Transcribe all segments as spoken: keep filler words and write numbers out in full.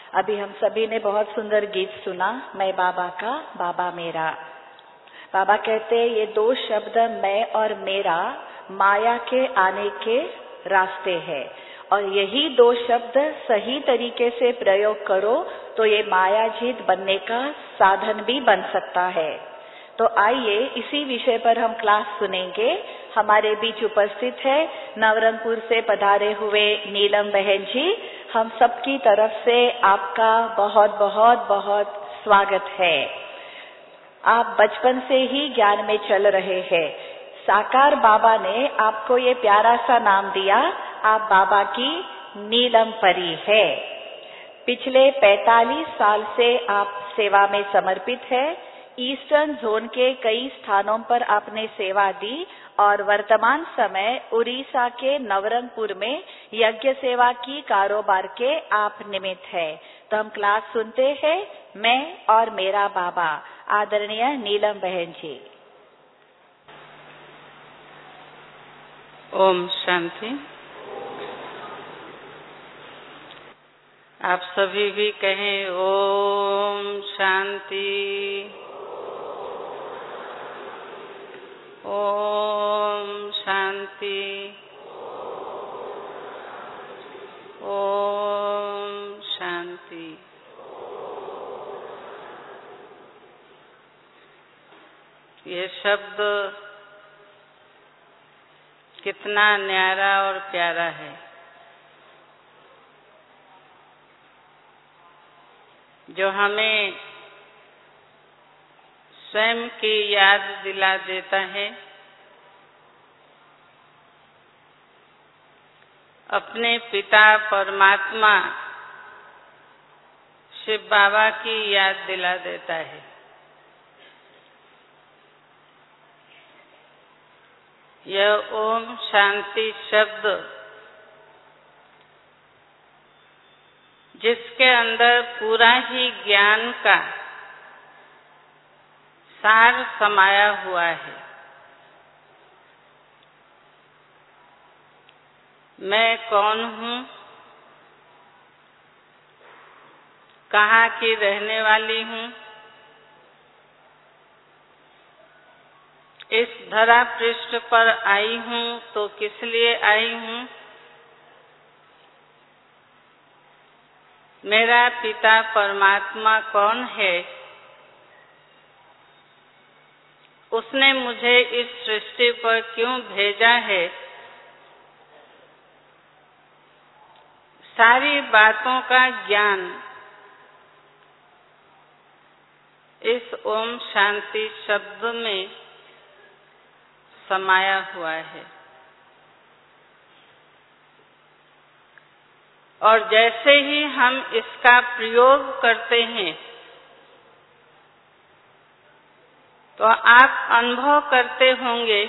अभी हम सभी ने बहुत सुंदर गीत सुना, मैं बाबा का बाबा मेरा। बाबा कहते हैं ये दो शब्द मैं और मेरा माया के आने के रास्ते हैं, और यही दो शब्द सही तरीके से प्रयोग करो तो ये माया जीत बनने का साधन भी बन सकता है। तो आइए इसी विषय पर हम क्लास सुनेंगे। हमारे बीच उपस्थित है नवरंगपुर से पधारे हुए नीलम बहन जी। हम सबकी तरफ से आपका बहुत बहुत बहुत स्वागत है। आप बचपन से ही ज्ञान में चल रहे हैं। साकार बाबा ने आपको ये प्यारा सा नाम दिया, आप बाबा की नीलम परी है। पिछले पैंतालीस साल से आप सेवा में समर्पित है। ईस्टर्न जोन के कई स्थानों पर आपने सेवा दी और वर्तमान समय उड़ीसा के नवरंगपुर में यज्ञ सेवा की कारोबार के आप निमित्त है। तो हम क्लास सुनते हैं, मैं और मेरा बाबा। आदरणीय नीलम बहन जी। ओम शांति। आप सभी भी कहें ओम शांति, ओम शांति, ओम शांति। ये शब्द कितना न्यारा और प्यारा है। जो हमें स्वयं की याद दिला देता है, अपने पिता परमात्मा शिव बाबा की याद दिला देता है। यह ओम शांति शब्द जिसके अंदर पूरा ही ज्ञान का सार समाया हुआ है। मैं कौन हूँ, कहाँ की रहने वाली हूँ, इस धरा पृष्ठ पर आई हूँ तो किस लिए आई हूँ, मेरा पिता परमात्मा कौन है, उसने मुझे इस सृष्टि पर क्यों भेजा है, सारी बातों का ज्ञान इस ओम शांति शब्द में समाया हुआ है। और जैसे ही हम इसका प्रयोग करते हैं तो आप अनुभव करते होंगे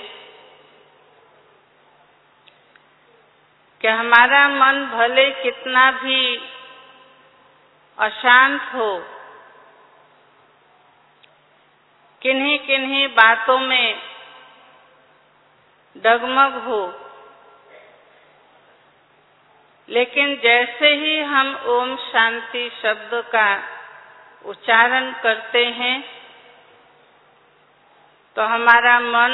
कि हमारा मन भले कितना भी अशांत हो, किन्हीं किन्हीं बातों में डगमग हो, लेकिन जैसे ही हम ओम शांति शब्द का उच्चारण करते हैं तो हमारा मन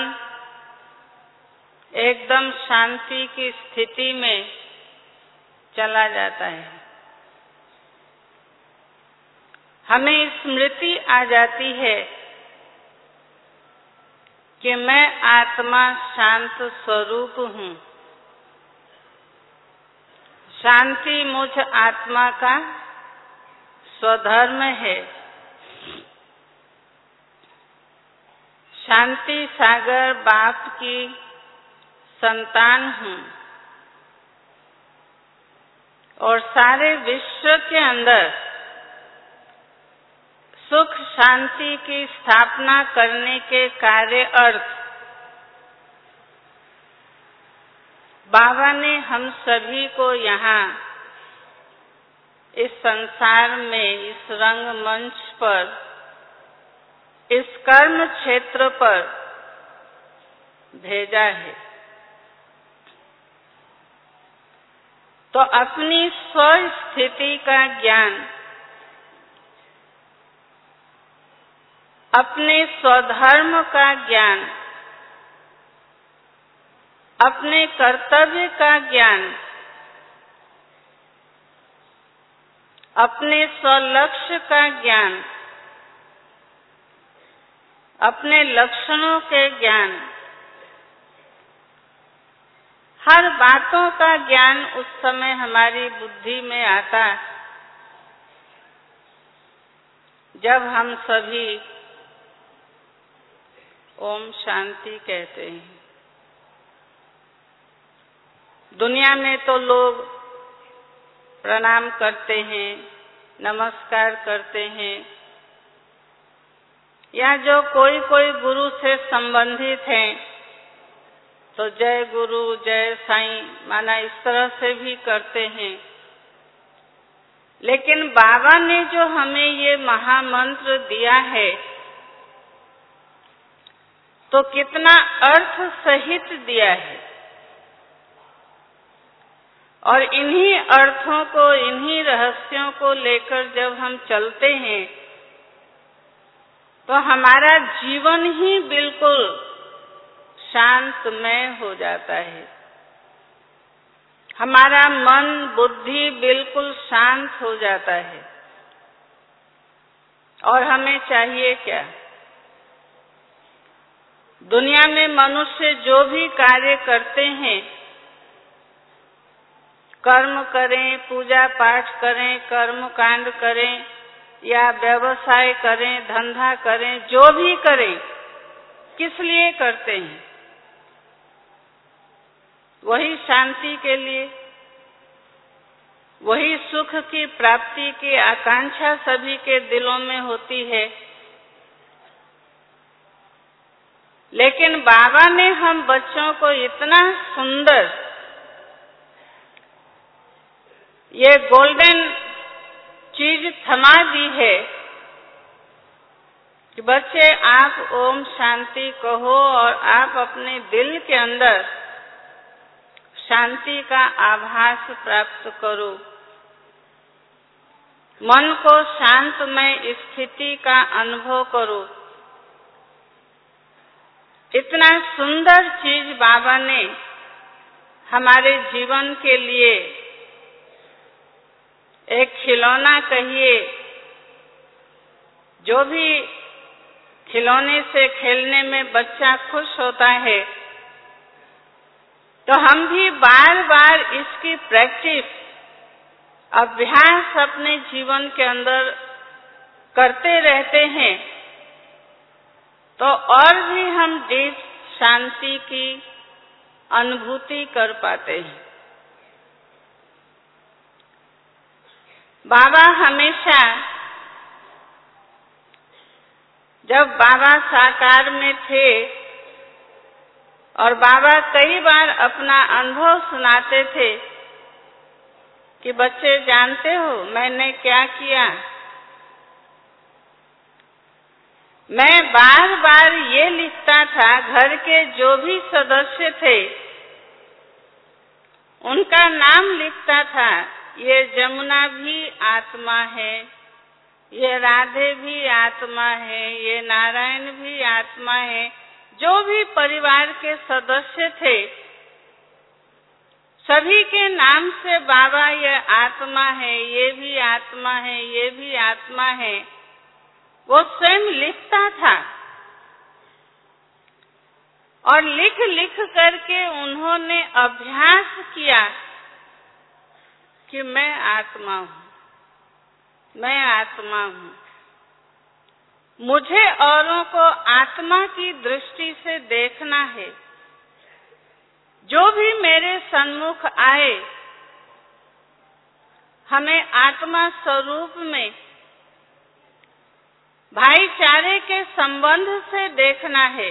एकदम शांति की स्थिति में चला जाता है। हमें स्मृति आ जाती है कि मैं आत्मा शांत स्वरूप हूँ। शांति मुझ आत्मा का स्वधर्म है। शांति सागर बाप की संतान हूँ और सारे विश्व के अंदर सुख शांति की स्थापना करने के कार्य अर्थ बाबा ने हम सभी को यहाँ इस संसार में, इस रंगमंच पर, इस कर्म क्षेत्र पर भेजा है। तो अपनी स्व स्थिति का ज्ञान अपने स्वधर्म का ज्ञान, अपने कर्तव्य का ज्ञान, अपने स्वलक्ष्य का ज्ञान, अपने लक्षणों के ज्ञान, हर बातों का ज्ञान उस समय हमारी बुद्धि में आता जब हम सभी ओम शांति कहते हैं। दुनिया में तो लोग प्रणाम करते हैं, नमस्कार करते हैं, या जो कोई कोई गुरु से संबंधित हैं तो जय गुरु जय साईं माना इस तरह से भी करते हैं। लेकिन बाबा ने जो हमें ये महामंत्र दिया है तो कितना अर्थ सहित दिया है, और इन्हीं अर्थों को, इन्हीं रहस्यों को लेकर जब हम चलते हैं तो हमारा जीवन ही बिल्कुल शांतमय हो जाता है। हमारा मन बुद्धि बिल्कुल शांत हो जाता है। और हमें चाहिए क्या? दुनिया में मनुष्य जो भी कार्य करते हैं, कर्म करें, पूजा पाठ करें, कर्म कांड करें या व्यवसाय करें, धंधा करें, जो भी करें, किस लिए करते हैं? वही शांति के लिए, वही सुख की प्राप्ति की आकांक्षा सभी के दिलों में होती है। लेकिन बाबा ने हम बच्चों को इतना सुंदर ये गोल्डन चीज थमा दी है कि बच्चे आप ओम शांति कहो और आप अपने दिल के अंदर शांति का आभास प्राप्त करो, मन को शांतमय स्थिति का अनुभव करो। इतना सुंदर चीज बाबा ने हमारे जीवन के लिए एक खिलौना कहिए, जो भी खिलौने से खेलने में बच्चा खुश होता है, तो हम भी बार बार इसकी प्रैक्टिस, अभ्यास अपने जीवन के अंदर करते रहते हैं तो और भी हम डीप शांति की अनुभूति कर पाते हैं। बाबा हमेशा, जब बाबा साकार में थे और बाबा कई बार अपना अनुभव सुनाते थे कि बच्चे जानते हो मैंने क्या किया? मैं बार बार ये लिखता था, घर के जो भी सदस्य थे उनका नाम लिखता था। ये जमुना भी आत्मा है, ये राधे भी आत्मा है, ये नारायण भी आत्मा है। जो भी परिवार के सदस्य थे सभी के नाम से बाबा ये आत्मा है, ये भी आत्मा है, ये भी आत्मा है, वो स्वयं लिखता था। और लिख लिख करके उन्होंने अभ्यास किया कि मैं आत्मा हूँ, मैं आत्मा हूँ। मुझे औरों को आत्मा की दृष्टि से देखना है। जो भी मेरे सन्मुख आए हमें आत्मा स्वरूप में भाईचारे के संबंध से देखना है।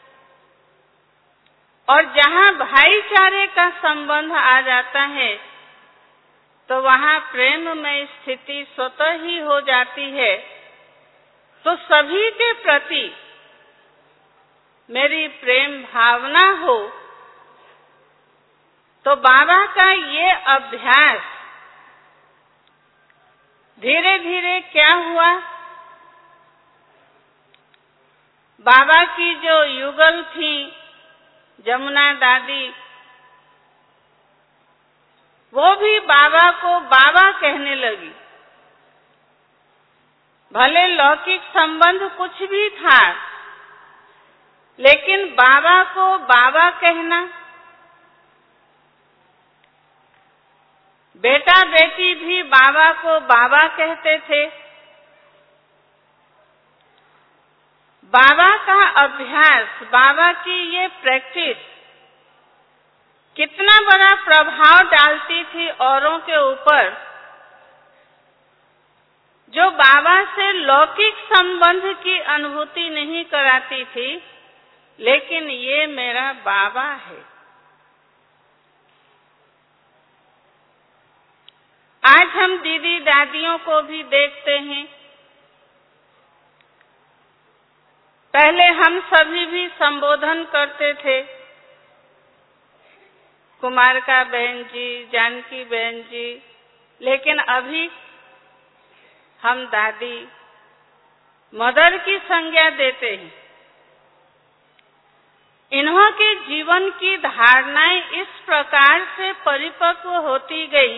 और जहाँ भाईचारे का संबंध आ जाता है तो वहाँ प्रेम में स्थिति स्वतः ही हो जाती है। तो सभी के प्रति मेरी प्रेम भावना हो। तो बाबा का ये अभ्यास धीरे धीरे क्या हुआ बाबा की जो युगल थी जमुना दादी, वो भी बाबा को बाबा कहने लगी। भले लौकिक संबंध कुछ भी था, लेकिन बाबा को बाबा कहना, बेटा बेटी भी बाबा को बाबा कहते थे। बाबा का अभ्यास, बाबा की ये प्रैक्टिस कितना बड़ा प्रभाव डालती थी औरों के ऊपर, जो बाबा से लौकिक संबंध की अनुभूति नहीं कराती थी, लेकिन ये मेरा बाबा है। आज हम दीदी दादियों को भी देखते हैं। पहले हम सभी भी संबोधन करते थे, कुमारका बहन जी, जानकी बहन जी, लेकिन अभी हम दादी, मदर की संज्ञा देते हैं। इन्हों के जीवन की धारणाएं इस प्रकार से परिपक्व होती गई,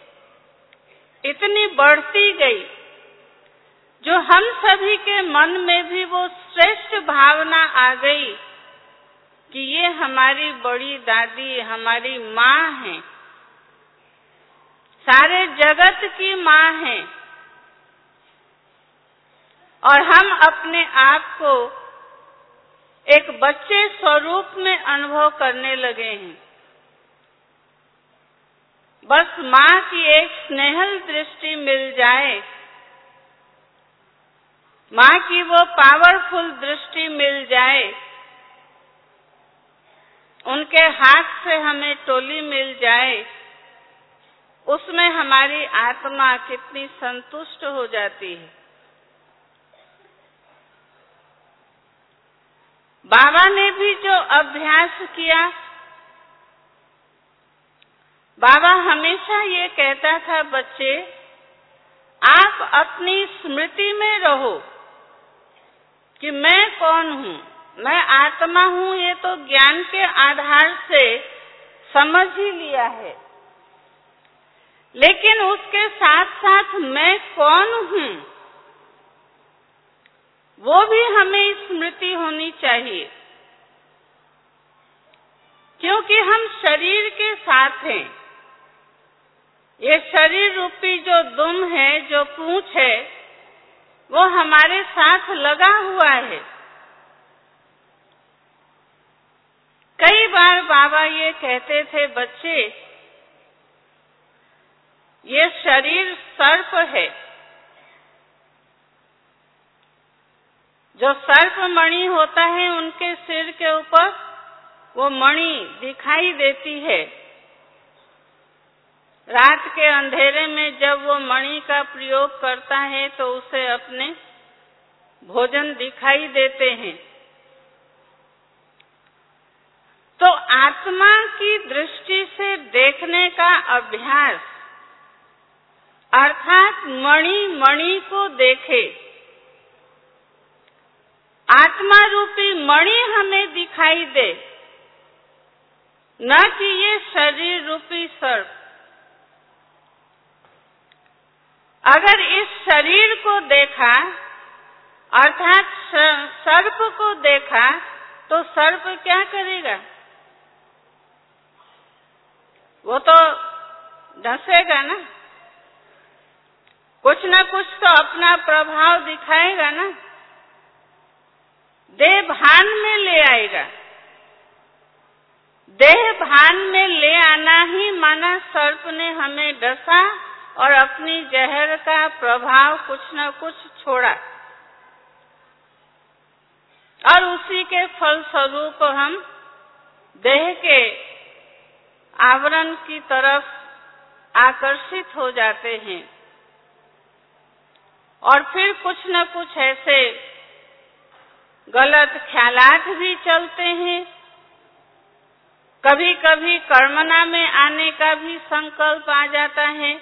इतनी बढ़ती गई, जो हम सभी के मन में भी वो श्रेष्ठ भावना आ गई कि ये हमारी बड़ी दादी, हमारी माँ है, सारे जगत की माँ है, और हम अपने आप को एक बच्चे स्वरूप में अनुभव करने लगे हैं। बस माँ की एक स्नेहल दृष्टि मिल जाए, माँ की वो पावरफुल दृष्टि मिल जाए, उनके हाथ से हमें टोली मिल जाए, उसमें हमारी आत्मा कितनी संतुष्ट हो जाती है। बाबा ने भी जो अभ्यास किया, बाबा हमेशा ये कहता था, बच्चे आप अपनी स्मृति में रहो कि मैं कौन हूँ, मैं आत्मा हूँ। ये तो ज्ञान के आधार से समझ ही लिया है, लेकिन उसके साथ साथ मैं कौन हूँ वो भी हमें स्मृति होनी चाहिए, क्योंकि हम शरीर के साथ हैं। ये शरीर रूपी जो दुम है, जो पूंछ है, वो हमारे साथ लगा हुआ है। कई बार बाबा ये कहते थे, बच्चे ये शरीर सर्प है, जो सर्प मणि होता है उनके सिर के ऊपर वो मणि दिखाई देती है। रात के अंधेरे में जब वो मणि का प्रयोग करता है तो उसे अपने भोजन दिखाई देते हैं। तो आत्मा की दृष्टि से देखने का अभ्यास, अर्थात मणि मणि को देखे, आत्मा रूपी मणि हमें दिखाई दे, न कि ये शरीर रूपी सर्प। अगर इस शरीर को देखा, अर्थात सर्प को देखा, तो सर्प क्या करेगा? वो तो डसेगा ना, कुछ न कुछ तो अपना प्रभाव दिखाएगा ना, देह भान में ले आएगा। देह भान में ले आना ही माना सर्प ने हमें डसा और अपनी जहर का प्रभाव कुछ न कुछ छोड़ा, और उसी के फलस्वरूप हम देह के आवरण की तरफ आकर्षित हो जाते हैं, और फिर कुछ न कुछ ऐसे गलत ख्यालात भी चलते हैं। कभी कभी कर्मना में आने का भी संकल्प आ जाता है,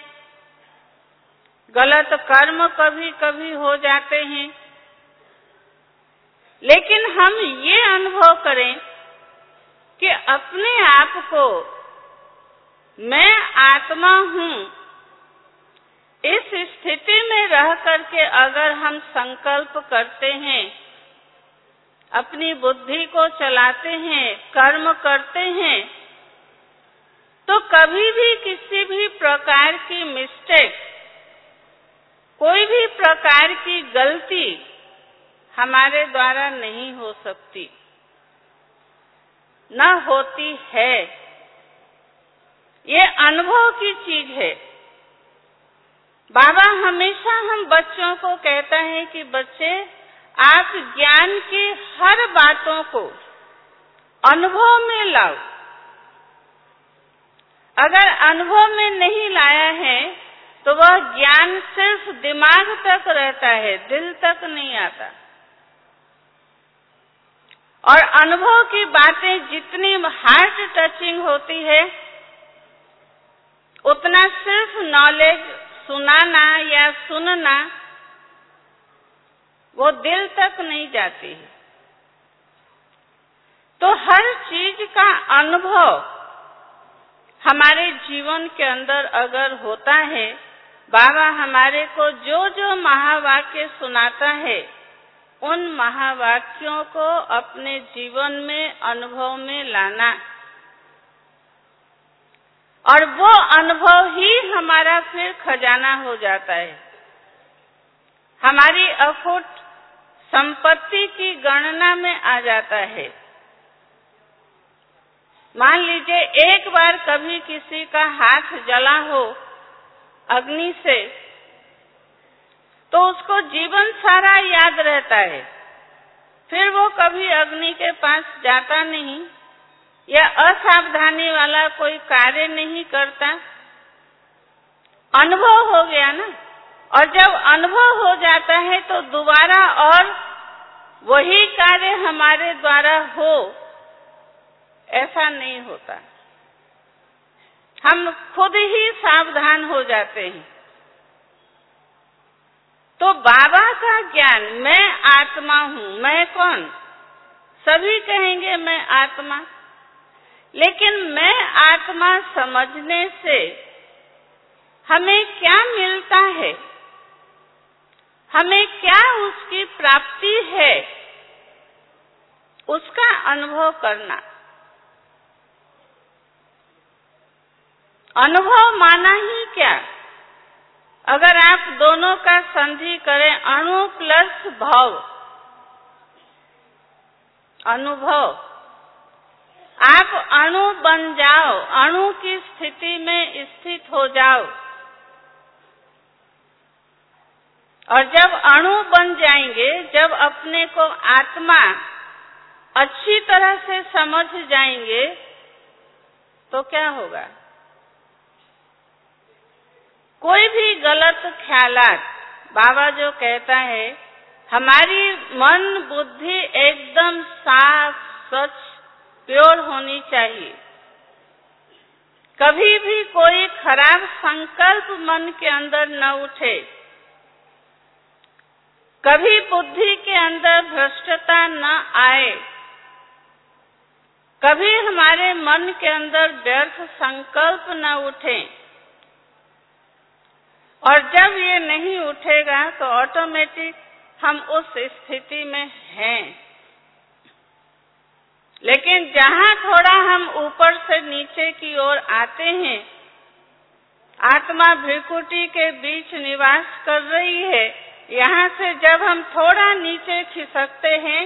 गलत कर्म कभी कभी हो जाते हैं। लेकिन हम ये अनुभव करें कि अपने आप को मैं आत्मा हूँ, इस स्थिति में रह करके अगर हम संकल्प करते हैं, अपनी बुद्धि को चलाते हैं, कर्म करते हैं, तो कभी भी किसी भी प्रकार की मिस्टेक, कोई भी प्रकार की गलती हमारे द्वारा नहीं हो सकती, न होती है। ये अनुभव की चीज है। बाबा हमेशा हम बच्चों को कहता है कि बच्चे, आप ज्ञान की हर बातों को अनुभव में लाओ। अगर अनुभव में नहीं लाया है तो वह ज्ञान सिर्फ दिमाग तक रहता है, दिल तक नहीं आता। और अनुभव की बातें जितनी हार्ट टचिंग होती है, उतना सिर्फ नॉलेज सुनाना या सुनना वो दिल तक नहीं जाती है। तो हर चीज का अनुभव हमारे जीवन के अंदर अगर होता है, बाबा हमारे को जो जो महावाक्य सुनाता है, उन महावाक्यों को अपने जीवन में अनुभव में लाना, और वो अनुभव ही हमारा फिर खजाना हो जाता है। हमारी अखुट संपत्ति की गणना में आ जाता है। मान लीजिए एक बार कभी किसी का हाथ जला हो अग्नि से, तो उसको जीवन सारा याद रहता है, फिर वो कभी अग्नि के पास जाता नहीं या असावधानी वाला कोई कार्य नहीं करता। अनुभव हो गया ना। और जब अनुभव हो जाता है तो दोबारा और वही कार्य हमारे द्वारा हो, ऐसा नहीं होता। हम खुद ही सावधान हो जाते हैं। तो बाबा का ज्ञान, मैं आत्मा हूँ। मैं कौन? सभी कहेंगे मैं आत्मा। लेकिन मैं आत्मा समझने से हमें क्या मिलता है, हमें क्या उसकी प्राप्ति है, उसका अनुभव करना। अनुभव माना ही क्या? अगर आप दोनों का संधि करें, अणु प्लस भाव, अनुभव। आप अणु बन जाओ, अणु की स्थिति में स्थित हो जाओ, और जब अणु बन जाएंगे, जब अपने को आत्मा अच्छी तरह से समझ जाएंगे, तो क्या होगा? कोई भी गलत ख्यालात, बाबा जो कहता है, हमारी मन बुद्धि एकदम साफ, सच, प्योर होनी चाहिए। कभी भी कोई खराब संकल्प मन के अंदर न उठे, कभी बुद्धि के अंदर भ्रष्टता न आए, कभी हमारे मन के अंदर व्यर्थ संकल्प न उठे। और जब ये नहीं उठेगा तो ऑटोमेटिक हम उस स्थिति में हैं। लेकिन जहाँ थोड़ा हम ऊपर से नीचे की ओर आते हैं, आत्मा भृकुटी के बीच निवास कर रही है, यहाँ से जब हम थोड़ा नीचे खिसकते हैं,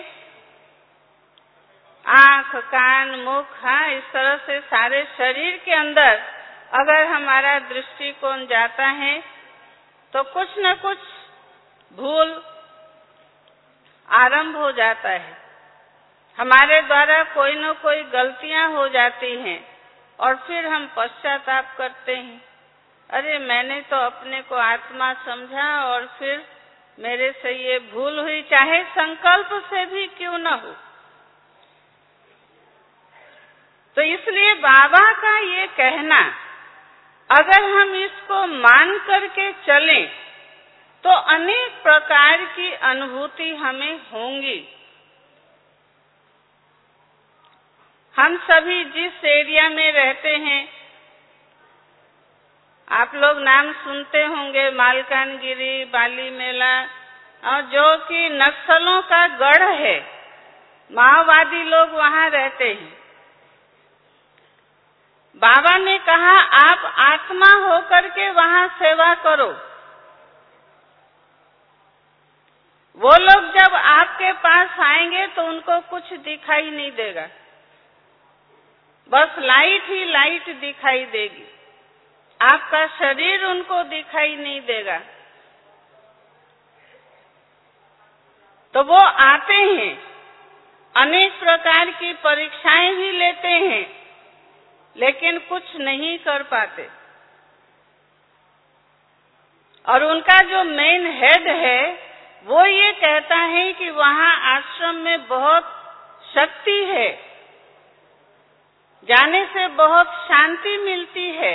आँख, कान, मुख, हाँ, इस तरह से सारे शरीर के अंदर अगर हमारा दृष्टिकोण जाता है, तो कुछ न कुछ भूल आरंभ हो जाता है। हमारे द्वारा कोई न कोई गलतियां हो जाती हैं, और फिर हम पश्चाताप करते हैं, अरे मैंने तो अपने को आत्मा समझा और फिर मेरे से ये भूल हुई, चाहे संकल्प से भी क्यों न हो। तो इसलिए बाबा का ये कहना, अगर हम इसको मान करके चलें तो अनेक प्रकार की अनुभूति हमें होंगी। हम सभी जिस एरिया में रहते हैं, आप लोग नाम सुनते होंगे, मालकानगिरी, बाली मेला, और जो कि नक्सलों का गढ़ है, माओवादी लोग वहां रहते हैं। बाबा ने कहा आप आत्मा होकर के वहां सेवा करो। वो लोग जब आपके पास आएंगे तो उनको कुछ दिखाई नहीं देगा, बस लाइट ही लाइट दिखाई देगी, आपका शरीर उनको दिखाई नहीं देगा। तो वो आते हैं, अनेक प्रकार की परीक्षाएं भी लेते हैं, लेकिन कुछ नहीं कर पाते। और उनका जो मेन हेड है वो ये कहता है कि वहां आश्रम में बहुत शक्ति है, जाने से बहुत शांति मिलती है।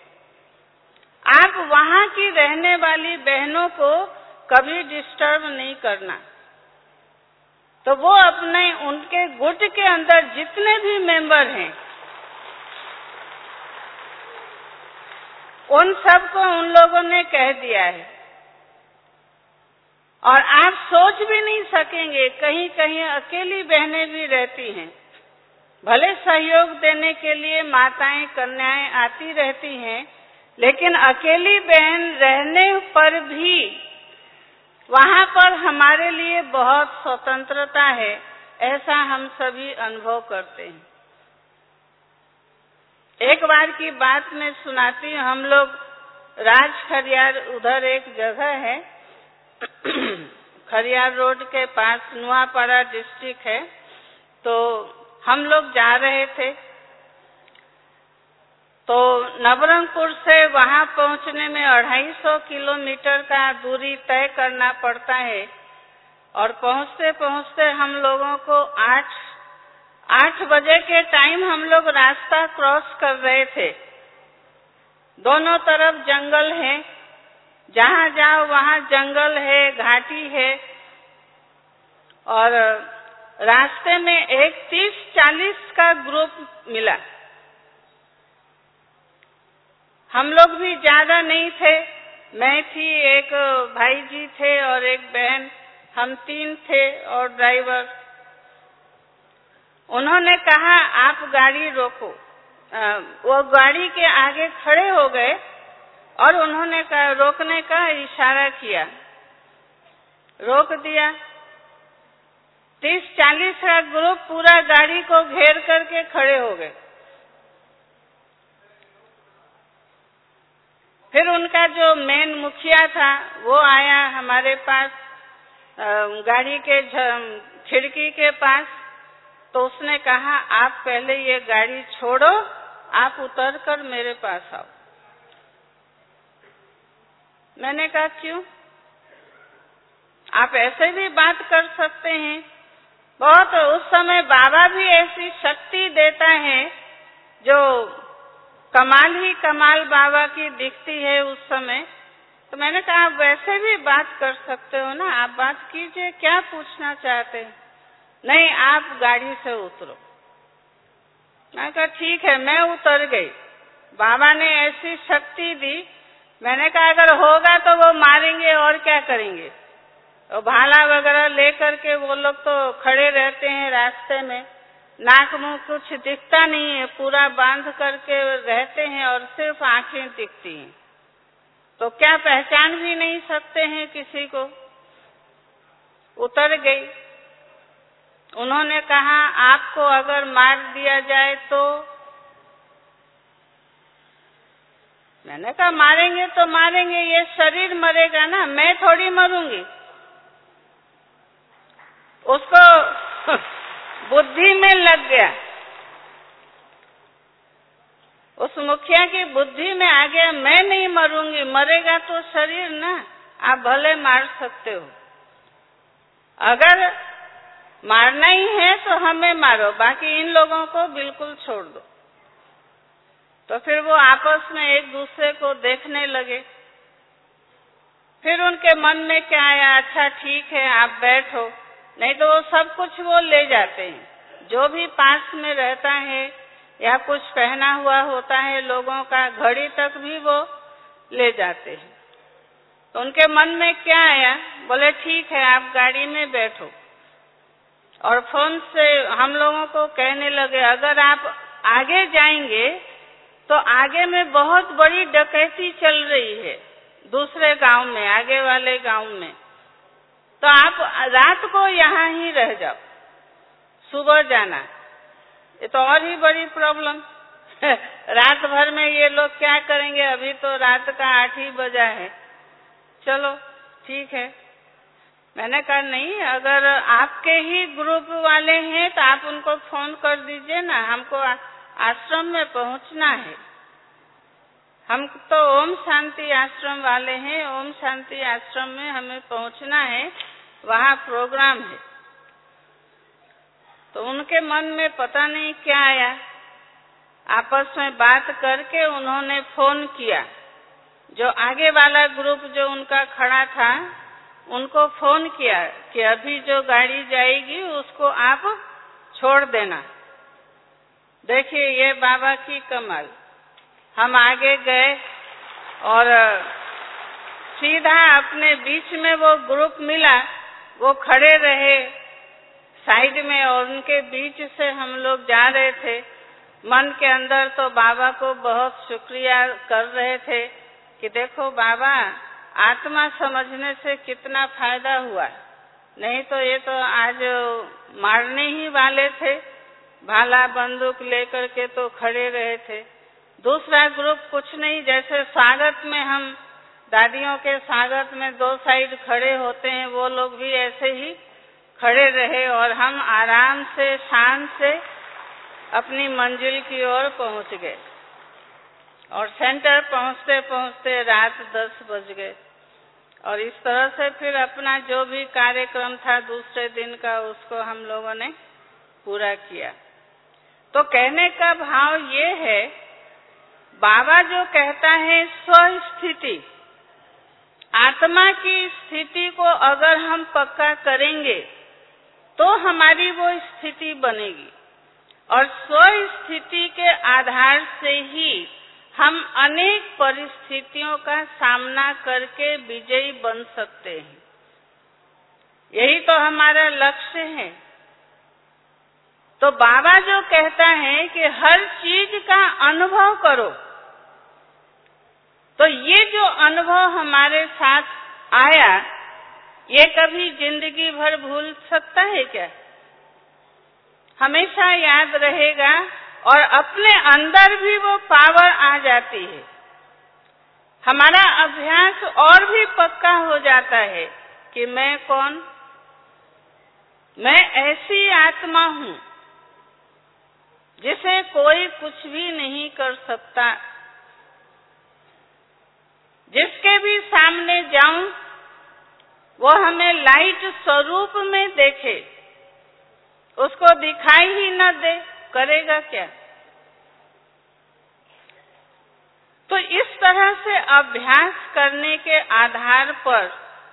आप वहां की रहने वाली बहनों को कभी डिस्टर्ब नहीं करना। तो वो अपने उनके गुट के अंदर जितने भी मेंबर हैं, उन सबको उन लोगों ने कह दिया है। और आप सोच भी नहीं सकेंगे, कहीं कहीं अकेली बहनें भी रहती हैं। भले सहयोग देने के लिए माताएं, कन्याएं आती रहती हैं, लेकिन अकेली बहन रहने पर भी वहां पर हमारे लिए बहुत स्वतंत्रता है, ऐसा हम सभी अनुभव करते हैं। एक बार की बात मैं सुनाती हूँ। हम लोग राज खरियार, उधर एक जगह है खरियार रोड के पास, नुआपाड़ा डिस्ट्रिक्ट है। तो हम लोग जा रहे थे, तो नवरंगपुर से वहां पहुंचने में अढ़ाई सौ किलोमीटर का दूरी तय करना पड़ता है। और पहुंचते पहुंचते हम लोगों को आठ आठ बजे के टाइम हम लोग रास्ता क्रॉस कर रहे थे। दोनों तरफ जंगल है, जहां जाओ वहां जंगल है, घाटी है। और रास्ते में एक तीस चालीस का ग्रुप मिला। हम लोग भी ज्यादा नहीं थे, मैं थी, एक भाई जी थे और एक बहन, हम तीन थे और ड्राइवर। उन्होंने कहा आप गाड़ी रोको। आ, वो गाड़ी के आगे खड़े हो गए और उन्होंने कहा, रोकने का इशारा किया, रोक दिया। तीस चालीस का ग्रुप पूरा गाड़ी को घेर करके खड़े हो गए। फिर उनका जो मेन मुखिया था वो आया हमारे पास, गाड़ी के खिड़की के पास। तो उसने कहा आप पहले ये गाड़ी छोड़ो, आप उतर कर मेरे पास आओ। मैंने कहा क्यों? आप ऐसे भी बात कर सकते हैं। बहुत उस समय बाबा भी ऐसी शक्ति देता है जो कमाल ही कमाल बाबा की दिखती है उस समय। तो मैंने कहा आप वैसे भी बात कर सकते हो ना, आप बात कीजिए, क्या पूछना चाहते हैं? नहीं, आप गाड़ी से उतरो। मैंने कहा ठीक है, मैं उतर गई। बाबा ने ऐसी शक्ति दी। मैंने कहा अगर होगा तो वो मारेंगे और क्या करेंगे। और भाला वगैरह लेकर के वो लोग तो खड़े रहते हैं रास्ते में, नाक मुंह कुछ दिखता नहीं है, पूरा बांध करके रहते हैं और सिर्फ आंखें दिखती हैं। तो क्या पहचान भी नहीं सकते हैं किसी को। उतर गई। उन्होंने कहा आपको अगर मार दिया जाए तो? मैंने कहा मारेंगे तो मारेंगे, ये शरीर मरेगा ना, मैं थोड़ी मरूंगी। उसको बुद्धि में लग गया, उस मुखिया की बुद्धि में आ गया मैं नहीं मरूंगी, मरेगा तो शरीर ना, आप भले मार सकते हो। अगर मारना ही है तो हमें मारो, बाकी इन लोगों को बिल्कुल छोड़ दो। तो फिर वो आपस में एक दूसरे को देखने लगे। फिर उनके मन में क्या आया, अच्छा ठीक है आप बैठो, नहीं तो वो सब कुछ वो ले जाते हैं, जो भी पास में रहता है या कुछ पहना हुआ होता है लोगों का, घड़ी तक भी वो ले जाते हैं। तो उनके मन में क्या आया, बोले ठीक है आप गाड़ी में बैठो, और फोन से हम लोगों को कहने लगे अगर आप आगे जाएंगे तो आगे में बहुत बड़ी डकैती चल रही है दूसरे गांव में, आगे वाले गांव में, तो आप रात को यहाँ ही रह जाओ, सुबह जाना। ये तो और ही बड़ी प्रॉब्लम रात भर में ये लोग क्या करेंगे, अभी तो रात का आठ ही बजा है। चलो ठीक है। मैंने कहा नहीं, अगर आपके ही ग्रुप वाले हैं तो आप उनको फोन कर दीजिए ना, हमको आश्रम में पहुंचना है। हम तो ओम शांति आश्रम वाले हैं, ओम शांति आश्रम में हमें पहुंचना है, वहाँ प्रोग्राम है। तो उनके मन में पता नहीं क्या आया, आपस में बात करके उन्होंने फोन किया, जो आगे वाला ग्रुप जो उनका खड़ा था उनको फोन किया कि अभी जो गाड़ी जाएगी उसको आप छोड़ देना। देखिए ये बाबा की कमाल। हम आगे गए और सीधा अपने बीच में वो ग्रुप मिला, वो खड़े रहे साइड में और उनके बीच से हम लोग जा रहे थे। मन के अंदर तो बाबा को बहुत शुक्रिया कर रहे थे कि देखो बाबा, आत्मा समझने से कितना फायदा हुआ, नहीं तो ये तो आज मारने ही वाले थे, भाला बंदूक लेकर के तो खड़े रहे थे। दूसरा ग्रुप कुछ नहीं, जैसे स्वागत में हम दादियों के स्वागत में दो साइड खड़े होते हैं, वो लोग भी ऐसे ही खड़े रहे और हम आराम से शान से अपनी मंजिल की ओर पहुंच गए। और सेंटर पहुंचते पहुंचते रात दस बज गए। और इस तरह से फिर अपना जो भी कार्यक्रम था दूसरे दिन का, उसको हम लोगों ने पूरा किया। तो कहने का भाव ये है, बाबा जो कहता है स्वस्थिति, आत्मा की स्थिति को अगर हम पक्का करेंगे तो हमारी वो स्थिति बनेगी, और स्वस्थिति के आधार से ही हम अनेक परिस्थितियों का सामना करके विजयी बन सकते हैं। यही तो हमारा लक्ष्य है। तो बाबा जो कहता है कि हर चीज का अनुभव करो, तो ये जो अनुभव हमारे साथ आया, ये कभी जिंदगी भर भूल सकता है क्या? हमेशा याद रहेगा और अपने अंदर भी वो पावर आ जाती है। हमारा अभ्यास और भी पक्का हो जाता है कि मैं कौन? मैं ऐसी आत्मा हूँ जिसे कोई कुछ भी नहीं कर सकता। जिसके भी सामने जाऊं वो हमें लाइट स्वरूप में देखे, उसको दिखाई ही न दे, करेगा क्या? तो इस तरह से अभ्यास करने के आधार पर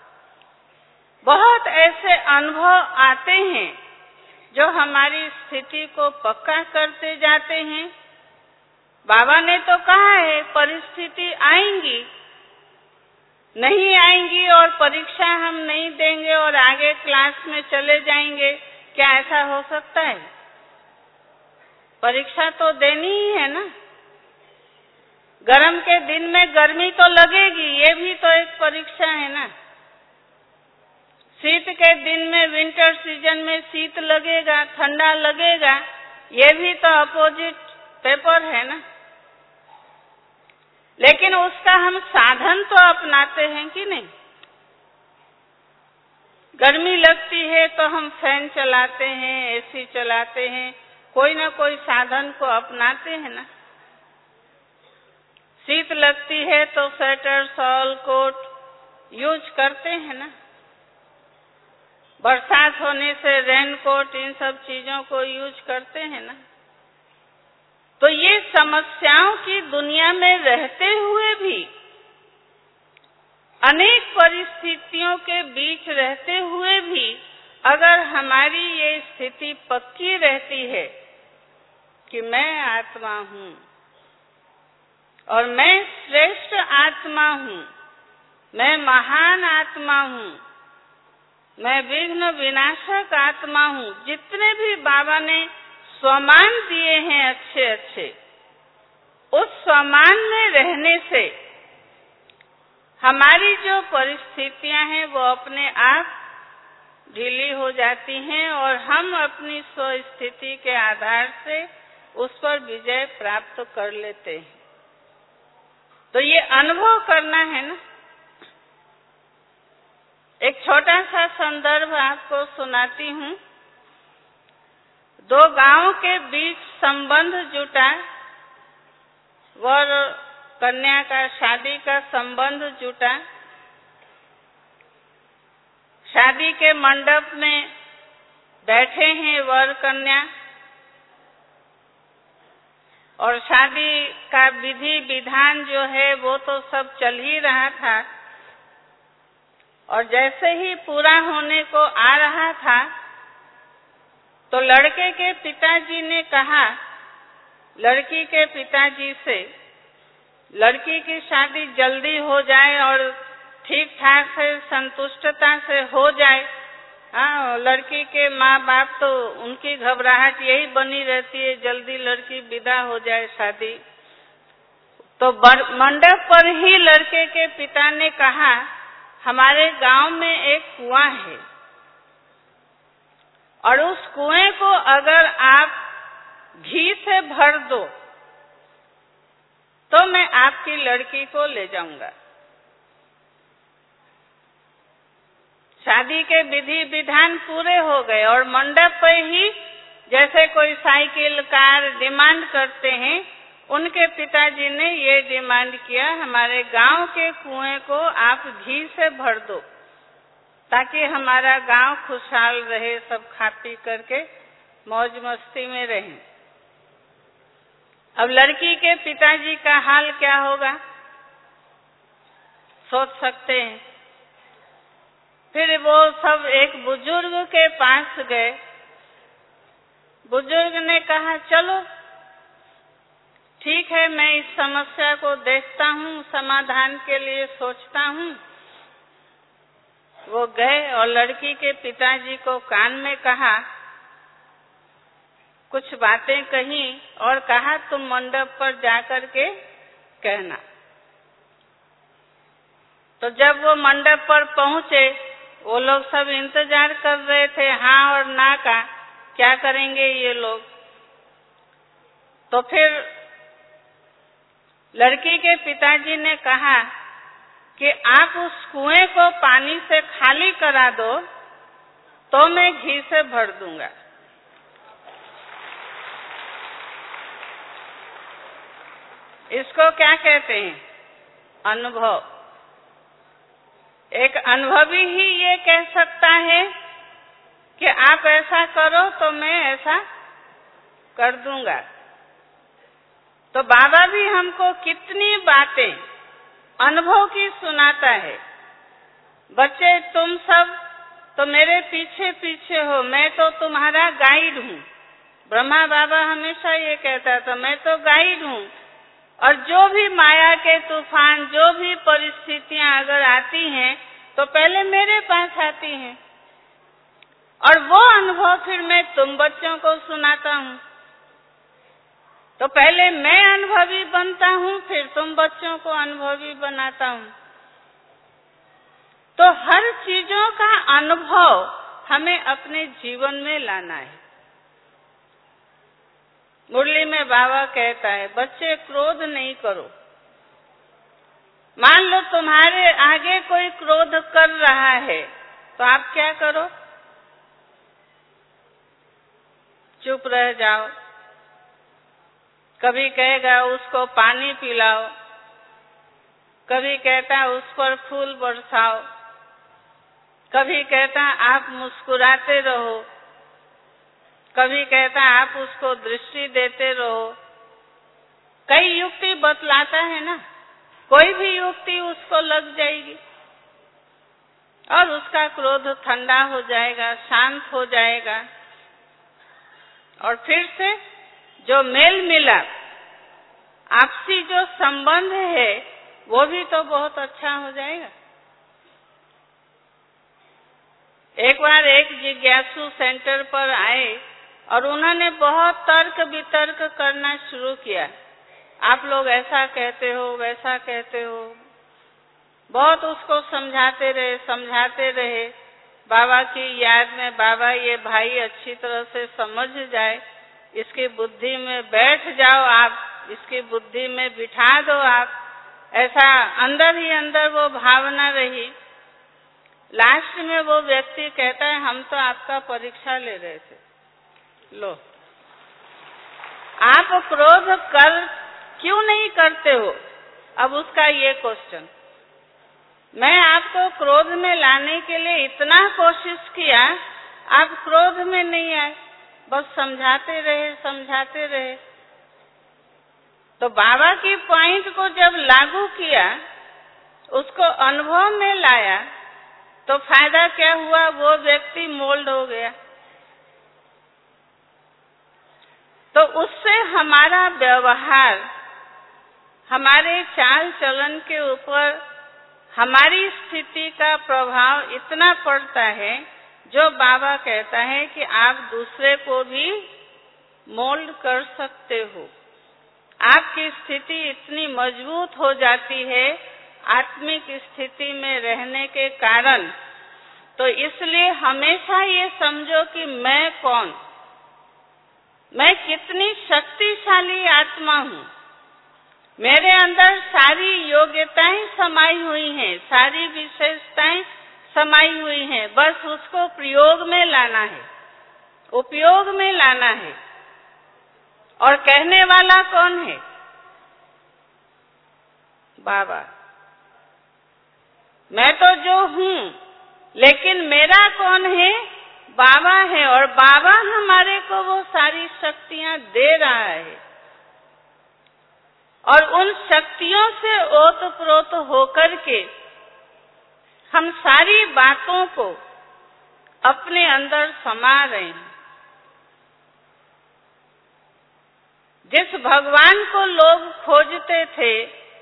बहुत ऐसे अनुभव आते हैं जो हमारी स्थिति को पक्का करते जाते हैं। बाबा ने तो कहा है परिस्थिति आएंगी, नहीं आएंगी और परीक्षा हम नहीं देंगे और आगे क्लास में चले जाएंगे, क्या ऐसा हो सकता है? परीक्षा तो देनी ही है ना। गर्म के दिन में गर्मी तो लगेगी, ये भी तो एक परीक्षा है ना। शीत के दिन में, विंटर सीजन में शीत लगेगा, ठंडा लगेगा, ये भी तो अपोजिट पेपर है ना। लेकिन उसका हम साधन तो अपनाते हैं कि नहीं? गर्मी लगती है तो हम फैन चलाते हैं, एसी चलाते हैं, कोई ना कोई साधन को अपनाते हैं ना। शीत लगती है तो स्वेटर, शॉल, कोट यूज करते हैं ना। बरसात होने से रेनकोट, इन सब चीजों को यूज करते हैं ना। तो ये समस्याओं की दुनिया में रहते हुए भी, अनेक परिस्थितियों के बीच रहते हुए भी अगर हमारी ये स्थिति पक्की रहती है कि मैं आत्मा हूँ और मैं श्रेष्ठ आत्मा हूँ, मैं महान आत्मा हूँ, मैं विघ्न विनाशक आत्मा हूँ, जितने भी बाबा ने स्वमान दिए हैं अच्छे अच्छे, उस स्वमान में रहने से हमारी जो परिस्थितियां हैं वो अपने आप ढीली हो जाती हैं और हम अपनी स्वस्थिति के आधार से उस पर विजय प्राप्त कर लेते हैं। तो ये अनुभव करना है ना। एक छोटा सा संदर्भ आपको सुनाती हूँ। दो गांव के बीच संबंध जुटा, वर कन्या का शादी का संबंध जुटा। शादी के मंडप में बैठे हैं वर कन्या और शादी का विधि विधान जो है वो तो सब चल ही रहा था और जैसे ही पूरा होने को आ रहा था तो लड़के के पिताजी ने कहा लड़की के पिताजी से, लड़की की शादी जल्दी हो जाए और ठीक ठाक से संतुष्टता से हो जाए। हाँ, लड़की के माँ बाप तो उनकी घबराहट यही बनी रहती है, जल्दी लड़की विदा हो जाए शादी। तो मंडप पर ही लड़के के पिता ने कहा, हमारे गांव में एक कुआं है और उस कुएं को अगर आप घी से भर दो तो मैं आपकी लड़की को ले जाऊंगा। शादी के विधि विधान पूरे हो गए और मंडप पर ही जैसे कोई साइकिल कार डिमांड करते हैं, उनके पिताजी ने ये डिमांड किया, हमारे गांव के कुएं को आप घी से भर दो ताकि हमारा गांव खुशहाल रहे, सब खा पी करके मौज मस्ती में रहें। अब लड़की के पिताजी का हाल क्या होगा सोच सकते हैं। फिर वो सब एक बुजुर्ग के पास गए। बुजुर्ग ने कहा, चलो ठीक है, मैं इस समस्या को देखता हूँ, समाधान के लिए सोचता हूँ। वो गए और लड़की के पिताजी को कान में कहा, कुछ बातें कही और कहा तुम मंडप पर जाकर के कहना। तो जब वो मंडप पर पहुंचे, वो लोग सब इंतजार कर रहे थे हाँ और ना का, क्या करेंगे ये लोग। तो फिर लड़की के पिताजी ने कहा कि आप उस कुएं को पानी से खाली करा दो तो मैं घी से भर दूंगा। इसको क्या कहते हैं? अनुभव। एक अनुभवी ही ये कह सकता है कि आप ऐसा करो तो मैं ऐसा कर दूंगा। तो बाबा भी हमको कितनी बातें अनुभव की सुनाता है। बच्चे तुम सब तो मेरे पीछे पीछे हो, मैं तो तुम्हारा गाइड हूँ। ब्रह्मा बाबा हमेशा ये कहता था, मैं तो गाइड हूँ और जो भी माया के तूफान, जो भी परिस्थितियां अगर आती हैं तो पहले मेरे पास आती हैं और वो अनुभव फिर मैं तुम बच्चों को सुनाता हूँ। तो पहले मैं अनुभवी बनता हूँ, फिर तुम बच्चों को अनुभवी बनाता हूँ। तो हर चीजों का अनुभव हमें अपने जीवन में लाना है। मुरली में बाबा कहता है, बच्चे क्रोध नहीं करो। मान लो तुम्हारे आगे कोई क्रोध कर रहा है तो आप क्या करो? चुप रह जाओ। कभी कहेगा उसको पानी पिलाओ, कभी कहता उस पर फूल बरसाओ, कभी कहता आप मुस्कुराते रहो, कभी कहता आप उसको दृष्टि देते रहो। कई युक्ति बतलाता है ना, कोई भी युक्ति उसको लग जाएगी। और उसका क्रोध ठंडा हो जाएगा, शांत हो जाएगा, और फिर से जो मेल मिलाप, आपसी जो संबंध है वो भी तो बहुत अच्छा हो जाएगा। एक बार एक जिज्ञासु सेंटर पर आए और उन्होंने बहुत तर्क वितर्क करना शुरू किया। आप लोग ऐसा कहते हो, वैसा कहते हो, बहुत उसको समझाते रहे समझाते रहे बाबा की याद में, बाबा ये भाई अच्छी तरह से समझ जाए, इसकी बुद्धि में बैठ जाओ आप, इसकी बुद्धि में बिठा दो आप। ऐसा अंदर ही अंदर वो भावना रही। लास्ट में वो व्यक्ति कहता है, हम तो आपका परीक्षा ले रहे थे, लो आप क्रोध कर क्यों नहीं करते हो। अब उसका ये क्वेश्चन, मैं आपको क्रोध में लाने के लिए इतना कोशिश किया, आप क्रोध में नहीं आए, बस समझाते रहे समझाते रहे। तो बाबा की पॉइंट को जब लागू किया, उसको अनुभव में लाया, तो फायदा क्या हुआ, वो व्यक्ति मोल्ड हो गया। तो उससे हमारा व्यवहार, हमारे चाल चलन के ऊपर हमारी स्थिति का प्रभाव इतना पड़ता है, जो बाबा कहता है कि आप दूसरे को भी मोल्ड कर सकते हो। आपकी स्थिति इतनी मजबूत हो जाती है आत्मिक स्थिति में रहने के कारण। तो इसलिए हमेशा ये समझो कि मैं कौन, मैं कितनी शक्तिशाली आत्मा हूँ। मेरे अंदर सारी योग्यताएं समाई हुई हैं, सारी विशेषताएं समाई हुई हैं, बस उसको प्रयोग में लाना है, उपयोग में लाना है। और कहने वाला कौन है? बाबा। मैं तो जो हूँ, लेकिन मेरा कौन है? बाबा है। और बाबा हमारे को वो सारी शक्तियां दे रहा है, और उन शक्तियों से ओतप्रोत होकर के हम सारी बातों को अपने अंदर समा रहे हैं। जिस भगवान को लोग खोजते थे,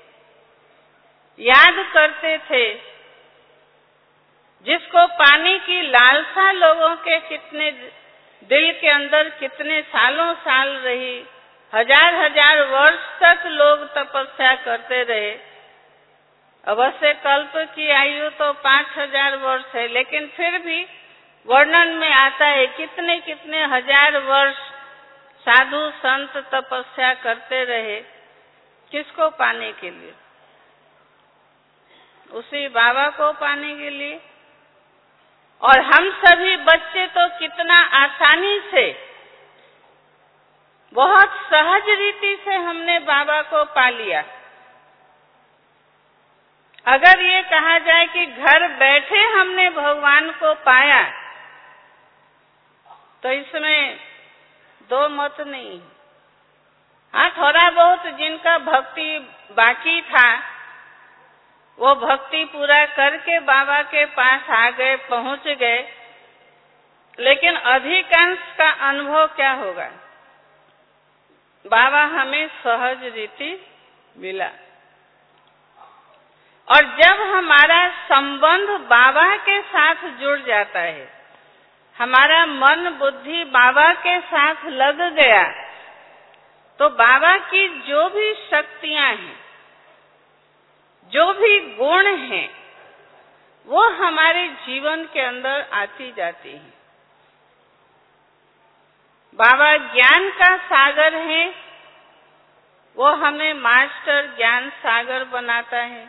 याद करते थे, जिसको पाने की लालसा लोगों के कितने दिल के अंदर कितने सालों साल रही, हजार हजार वर्ष तक लोग तपस्या करते रहे। अवश्य कल्प की आयु तो पांच हजार वर्ष है, लेकिन फिर भी वर्णन में आता है कितने कितने हजार वर्ष साधु संत तपस्या करते रहे। किसको पाने के लिए? उसी बाबा को पाने के लिए। और हम सभी बच्चे तो कितना आसानी से, बहुत सहज रीति से हमने बाबा को पा लिया। अगर ये कहा जाए कि घर बैठे हमने भगवान को पाया, तो इसमें दो मत नहीं। हाँ, थोड़ा बहुत जिनका भक्ति बाकी था, वो भक्ति पूरा करके बाबा के पास आ गए, पहुंच गए। लेकिन अधिकांश का अनुभव क्या होगा? बाबा हमें सहज रीति मिला। और जब हमारा संबंध बाबा के साथ जुड़ जाता है, हमारा मन बुद्धि बाबा के साथ लग गया, तो बाबा की जो भी शक्तियां हैं, जो भी गुण हैं, वो हमारे जीवन के अंदर आती जाती हैं। बाबा ज्ञान का सागर है, वो हमें मास्टर ज्ञान सागर बनाता है।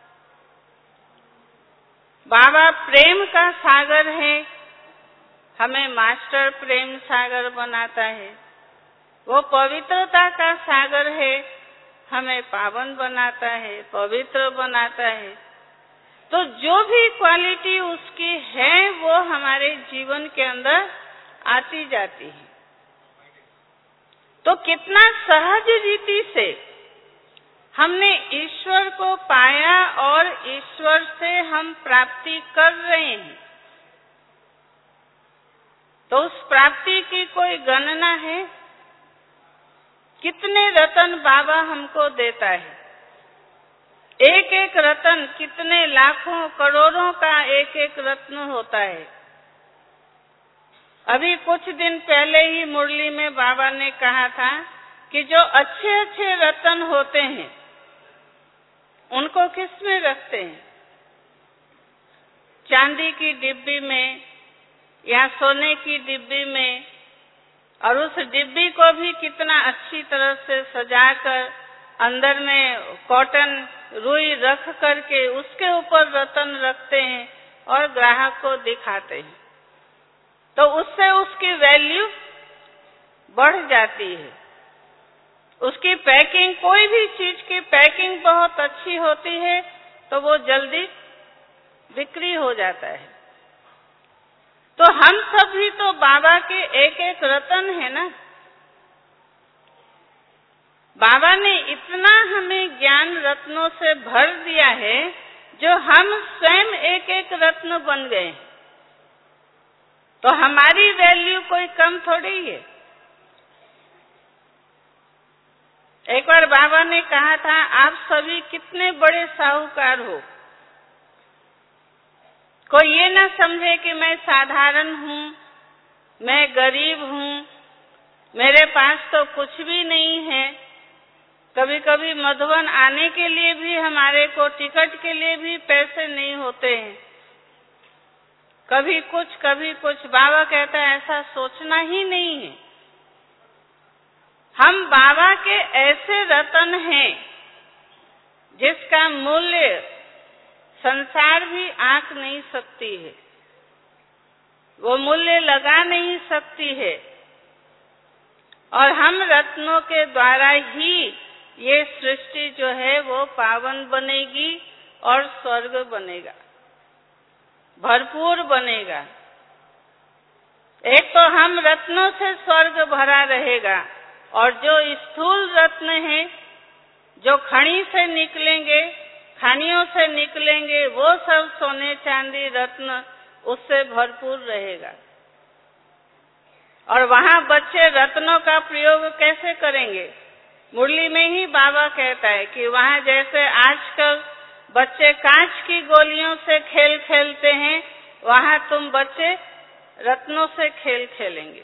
बाबा प्रेम का सागर है, हमें मास्टर प्रेम सागर बनाता है। वो पवित्रता का सागर है, हमें पावन बनाता है, पवित्र बनाता है। तो जो भी क्वालिटी उसकी है, वो हमारे जीवन के अंदर आती जाती है। तो कितना सहज रीति से हमने ईश्वर को पाया और ईश्वर से हम प्राप्ति कर रहे हैं, तो उस प्राप्ति की कोई गणना है? कितने रतन बाबा हमको देता है? एक एक रतन कितने लाखों करोड़ों का एक एक रत्न होता है। अभी कुछ दिन पहले ही मुरली में बाबा ने कहा था कि जो अच्छे अच्छे रतन होते हैं उनको किस में रखते हैं? चांदी की डिब्बी में या सोने की डिब्बी में, और उस डिब्बी को भी कितना अच्छी तरह से सजाकर अंदर में कॉटन रुई रख करके उसके ऊपर रतन रखते हैं और ग्राहक को दिखाते हैं, तो उससे उसकी वैल्यू बढ़ जाती है। उसकी पैकिंग, कोई भी चीज की पैकिंग बहुत अच्छी होती है तो वो जल्दी बिक्री हो जाता है। तो हम सभी तो बाबा के एक एक रतन है ना। बाबा ने इतना हमें ज्ञान रत्नों से भर दिया है जो हम स्वयं एक एक रत्न बन गए, तो हमारी वैल्यू कोई कम थोड़ी है। एक बार बाबा ने कहा था, आप सभी कितने बड़े साहूकार हो, कोई ये ना समझे कि मैं साधारण हूँ, मैं गरीब हूँ, मेरे पास तो कुछ भी नहीं है। कभी कभी मधुबन आने के लिए भी हमारे को टिकट के लिए भी पैसे नहीं होते हैं, कभी कुछ कभी कुछ। बाबा कहता है ऐसा सोचना ही नहीं है। हम बाबा के ऐसे रतन हैं जिसका मूल्य संसार भी आंक नहीं सकती है, वो मूल्य लगा नहीं सकती है। और हम रत्नों के द्वारा ही ये सृष्टि जो है वो पावन बनेगी और स्वर्ग बनेगा, भरपूर बनेगा। एक तो हम रत्नों से स्वर्ग भरा रहेगा, और जो स्थूल रत्न हैं जो खणी से निकलेंगे, खानियों से निकलेंगे, वो सब सोने चांदी रत्न उससे भरपूर रहेगा। और वहाँ बच्चे रत्नों का प्रयोग कैसे करेंगे? मुरली में ही बाबा कहता है कि वहाँ जैसे आजकल बच्चे कांच की गोलियों से खेल खेलते हैं, वहाँ तुम बच्चे रत्नों से खेल खेलेंगे।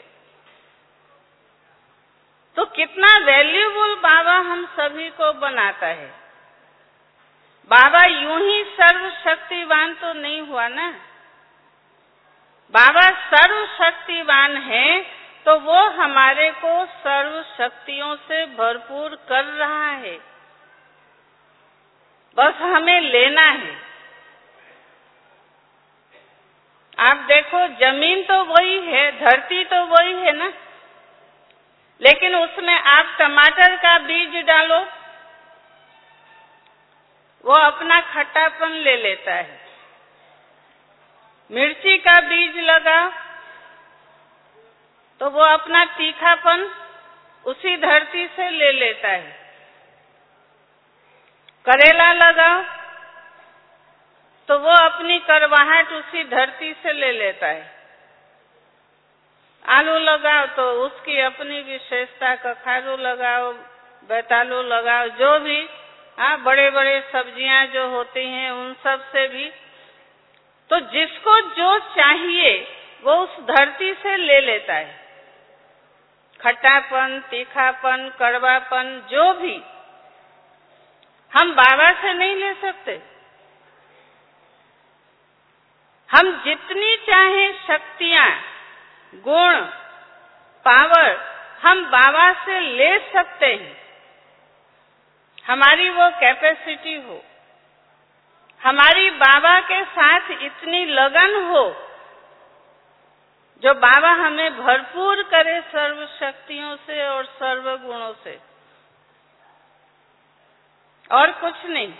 तो कितना वैल्यूबल बाबा हम सभी को बनाता है। बाबा यूं ही सर्वशक्तिवान तो नहीं हुआ ना। बाबा सर्वशक्तिवान है तो वो हमारे को सर्व शक्तियों से भरपूर कर रहा है, बस हमें लेना है। आप देखो, जमीन तो वही है, धरती तो वही है ना, लेकिन उसमें आप टमाटर का बीज डालो, वो अपना खट्टापन ले लेता है। मिर्ची का बीज लगाओ तो वो अपना तीखापन उसी धरती से ले लेता है। करेला लगाओ तो वो अपनी करवाहट उसी धरती से ले लेता है। आलू लगाओ तो उसकी अपनी विशेषता, कखारू लगाओ, बैतालू लगाओ, जो भी हाँ बड़े बड़े सब्जियां जो होती हैं उन सब से भी। तो जिसको जो चाहिए वो उस धरती से ले लेता है। खट्टापन, तीखापन, कड़वापन, जो भी हम बाबा से नहीं ले सकते। हम जितनी चाहे शक्तियां, गुण, पावर हम बाबा से ले सकते हैं। हमारी वो कैपेसिटी हो, हमारी बाबा के साथ इतनी लगन हो जो बाबा हमें भरपूर करे सर्व शक्तियों से और सर्व गुणों से, और कुछ नहीं।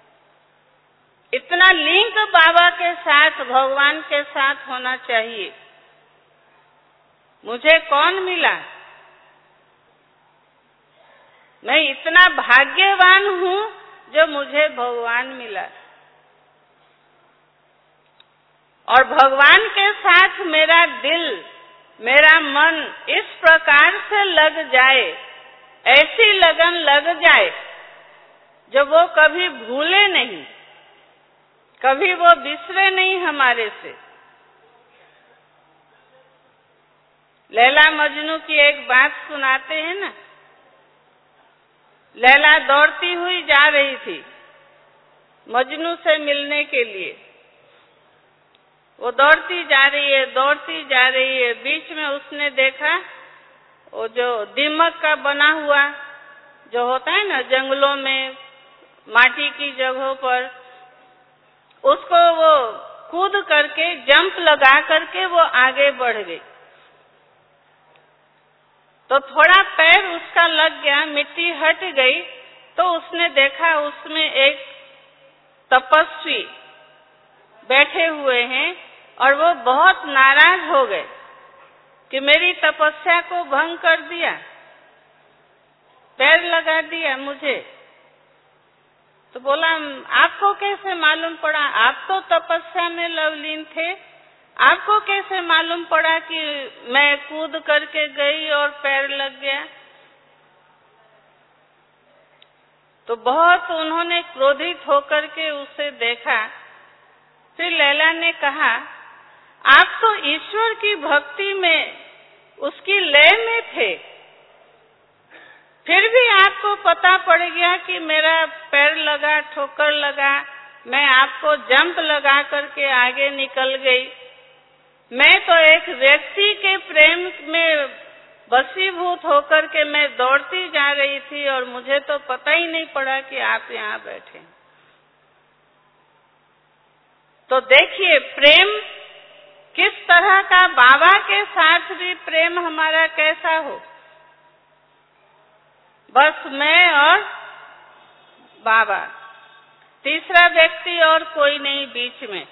इतना लिंक बाबा के साथ, भगवान के साथ होना चाहिए। मुझे कौन मिला? मैं इतना भाग्यवान हूँ जो मुझे भगवान मिला, और भगवान के साथ मेरा दिल, मेरा मन इस प्रकार से लग जाए, ऐसी लगन लग जाए जो वो कभी भूले नहीं, कभी वो बिसरे नहीं हमारे से। लैला मजनू की एक बात सुनाते हैं ना। लैला दौड़ती हुई जा रही थी मजनू से मिलने के लिए। वो दौड़ती जा रही है, दौड़ती जा रही है, बीच में उसने देखा वो जो दीमक का बना हुआ जो होता है ना जंगलों में, माटी की जगहों पर, उसको वो कूद करके, जंप लगा करके वो आगे बढ़ गई। तो थोड़ा पैर उसका लग गया, मिट्टी हट गई, तो उसने देखा उसमें एक तपस्वी बैठे हुए हैं, और वो बहुत नाराज हो गए कि मेरी तपस्या को भंग कर दिया, पैर लगा दिया मुझे। तो बोला, आपको कैसे मालूम पड़ा? आप तो तपस्या में लवलीन थे, आपको कैसे मालूम पड़ा कि मैं कूद करके गई और पैर लग गया? तो बहुत उन्होंने क्रोधित होकर के उसे देखा। फिर लैला ने कहा, आप तो ईश्वर की भक्ति में, उसकी लय में थे, फिर भी आपको पता पड़ गया कि मेरा पैर लगा, ठोकर लगा, मैं आपको जंप लगा करके आगे निकल गई। मैं तो एक व्यक्ति के प्रेम में वशीभूत होकर के मैं दौड़ती जा रही थी, और मुझे तो पता ही नहीं पड़ा कि आप यहाँ बैठे। तो देखिए प्रेम किस तरह का, बाबा के साथ भी प्रेम हमारा कैसा हो। बस मैं और बाबा, तीसरा व्यक्ति और कोई नहीं बीच में।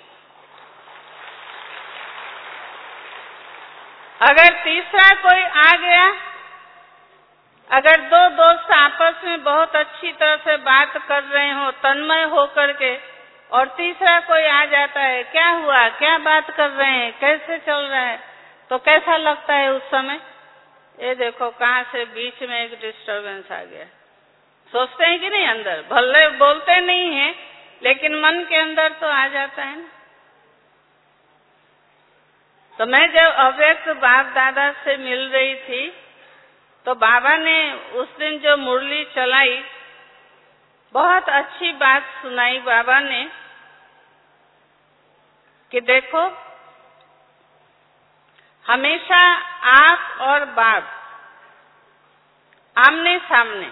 अगर तीसरा कोई आ गया, अगर दो दोस्त आपस में बहुत अच्छी तरह से बात कर रहे हो, तन्मय होकर के, और तीसरा कोई आ जाता है, क्या हुआ, क्या बात कर रहे हैं, कैसे चल रहा है, तो कैसा लगता है उस समय? ये देखो कहाँ से बीच में एक डिस्टरबेंस आ गया। सोचते हैं कि नहीं, अंदर भले बोलते नहीं हैं, लेकिन मन के अंदर तो आ जाता है ना। तो मैं जब अव्यक्त बाप दादा से मिल रही थी, तो बाबा ने उस दिन जो मुरली चलाई, बहुत अच्छी बात सुनाई बाबा ने कि देखो, हमेशा आप और बाप आमने सामने,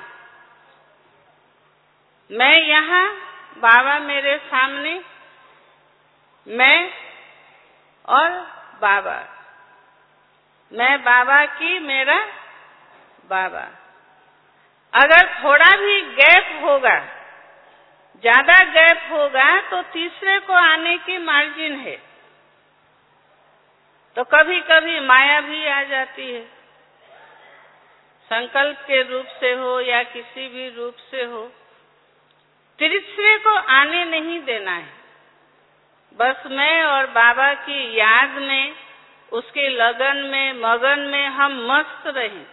मैं यहाँ, बाबा मेरे सामने, मैं और बाबा, मैं बाबा की, मेरा बाबा। अगर थोड़ा भी गैप होगा, ज्यादा गैप होगा, तो तीसरे को आने की मार्जिन है। तो कभी कभी माया भी आ जाती है, संकल्प के रूप से हो या किसी भी रूप से हो। तीसरे को आने नहीं देना है। बस मैं और बाबा की याद में, उसके लगन में, मगन में हम मस्त रहें।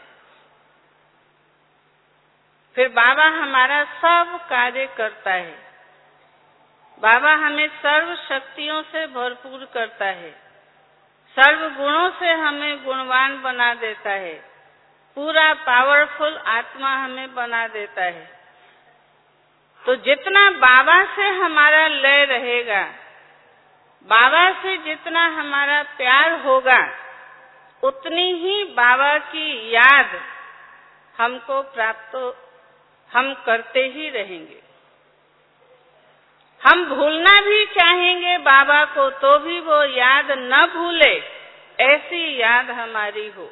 फिर बाबा हमारा सब कार्य करता है। बाबा हमें सर्व शक्तियों से भरपूर करता है, सर्व गुणों से हमें गुणवान बना देता है, पूरा पावरफुल आत्मा हमें बना देता है। तो जितना बाबा से हमारा लय रहेगा, बाबा से जितना हमारा प्यार होगा, उतनी ही बाबा की याद हमको प्राप्त, हम करते ही रहेंगे। हम भूलना भी चाहेंगे बाबा को, तो भी वो याद न भूले, ऐसी याद हमारी हो।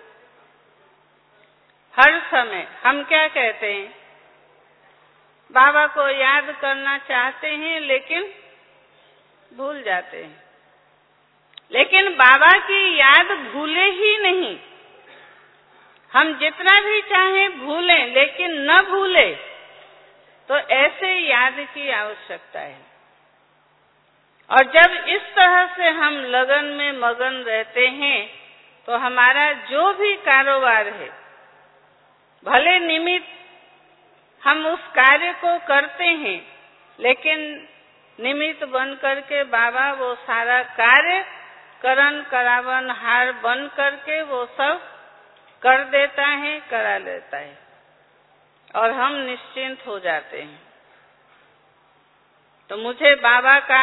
हर समय हम क्या कहते हैं, बाबा को याद करना चाहते हैं लेकिन भूल जाते हैं। लेकिन बाबा की याद भूले ही नहीं, हम जितना भी चाहें भूलें, लेकिन न भूलें, तो ऐसे याद की आवश्यकता है। और जब इस तरह से हम लगन में मगन रहते हैं, तो हमारा जो भी कारोबार है, भले निमित्त हम उस कार्य को करते हैं, लेकिन निमित्त बन करके बाबा वो सारा कार्य करण करावन हार बन करके वो सब कर देता है, करा लेता है, और हम निश्चिंत हो जाते हैं। तो मुझे बाबा का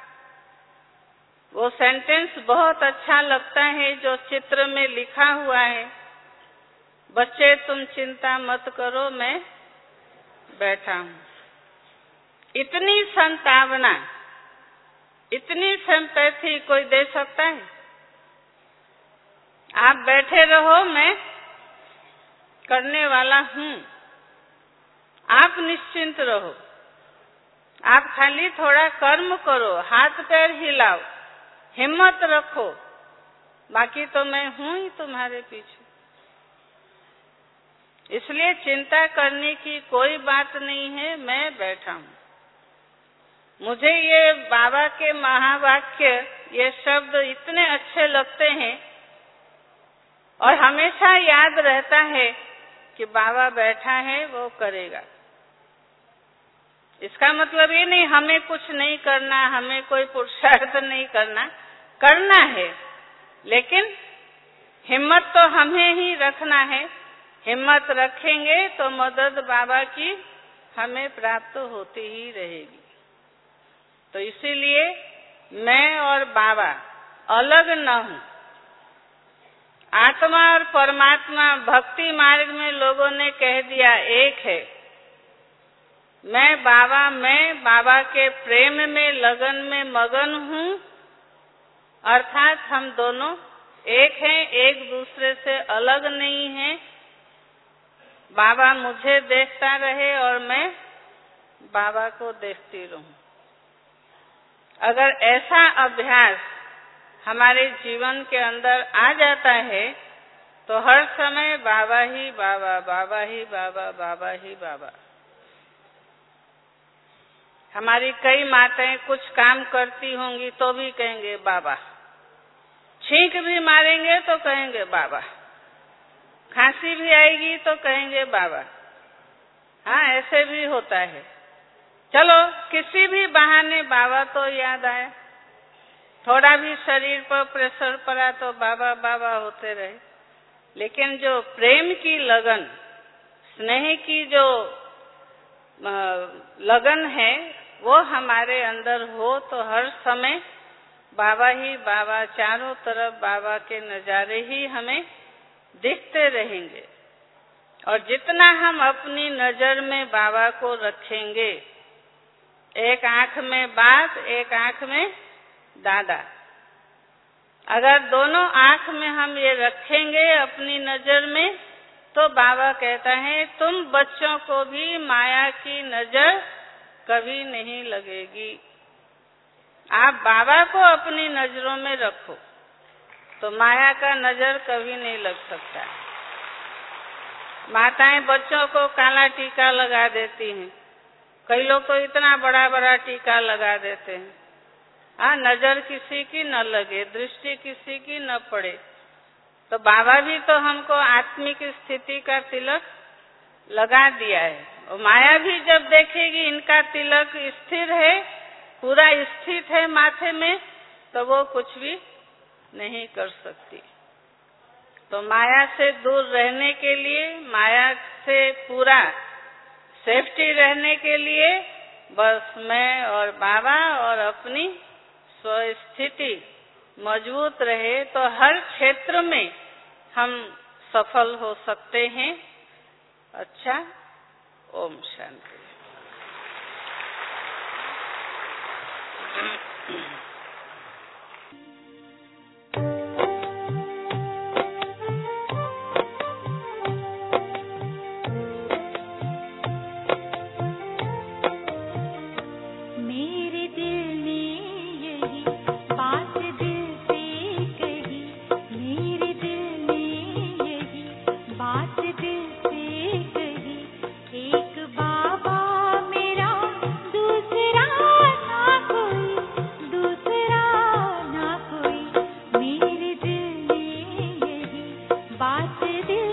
वो सेंटेंस बहुत अच्छा लगता है जो चित्र में लिखा हुआ है, बच्चे तुम चिंता मत करो, मैं बैठा हूं। इतनी संतावना, इतनी सिंपैथी कोई दे सकता है? आप बैठे रहो, मैं करने वाला हूं। आप निश्चिंत रहो, आप खाली थोड़ा कर्म करो, हाथ पैर हिलाओ, हिम्मत रखो, बाकी तो मैं हूं ही तुम्हारे पीछे। इसलिए चिंता करने की कोई बात नहीं है, मैं बैठा हूं। मुझे ये बाबा के महावाक्य, ये शब्द इतने अच्छे लगते हैं और हमेशा याद रहता है कि बाबा बैठा है, वो करेगा। इसका मतलब ये नहीं हमें कुछ नहीं करना, हमें कोई पुरुषार्थ नहीं करना, करना है, लेकिन हिम्मत तो हमें ही रखना है। हिम्मत रखेंगे तो मदद बाबा की हमें प्राप्त होती ही रहेगी। तो इसीलिए मैं और बाबा अलग न हूं। आत्मा और परमात्मा भक्ति मार्ग में लोगों ने कह दिया एक है। मैं बाबा मैं बाबा के प्रेम में लगन में मगन हूं, अर्थात हम दोनों एक हैं, एक दूसरे से अलग नहीं हैं। बाबा मुझे देखता रहे और मैं बाबा को देखती रहूं। अगर ऐसा अभ्यास हमारे जीवन के अंदर आ जाता है, तो हर समय बाबा ही बाबा, बाबा ही बाबा, बाबा ही बाबा। हमारी कई माताएं कुछ काम करती होंगी तो भी कहेंगे बाबा, छींक भी मारेंगे तो कहेंगे बाबा, खांसी भी आएगी तो कहेंगे बाबा। हाँ, ऐसे भी होता है। चलो किसी भी बहाने बाबा तो याद आया, थोड़ा भी शरीर पर प्रेशर पड़ा तो बाबा बाबा होते रहे। लेकिन जो प्रेम की लगन, स्नेह की जो लगन है, वो हमारे अंदर हो तो हर समय बाबा ही बाबा, चारों तरफ बाबा के नजारे ही हमें दिखते रहेंगे। और जितना हम अपनी नजर में बाबा को रखेंगे, एक आंख में बाप, एक आंख में दादा, अगर दोनों आंख में हम ये रखेंगे अपनी नजर में, तो बाबा कहता है तुम बच्चों को भी माया की नजर कभी नहीं लगेगी। आप बाबा को अपनी नजरों में रखो तो माया का नजर कभी नहीं लग सकता। माताएं बच्चों को काला टीका लगा देती हैं, कई लोग तो इतना बड़ा बड़ा टीका लगा देते हैं। हाँ, नजर किसी की न लगे, दृष्टि किसी की न पड़े। तो बाबा भी तो हमको आत्मिक स्थिति का तिलक लगा दिया है। और माया भी जब देखेगी इनका तिलक स्थिर है, पूरा स्थित है माथे में, तो वो कुछ भी नहीं कर सकती। तो माया से दूर रहने के लिए, माया से पूरा सेफ्टी रहने के लिए, बस मैं और बाबा और अपनी स्वस्थिति मजबूत रहे तो हर क्षेत्र में हम सफल हो सकते हैं। अच्छा, ओम शांति। बात से दिल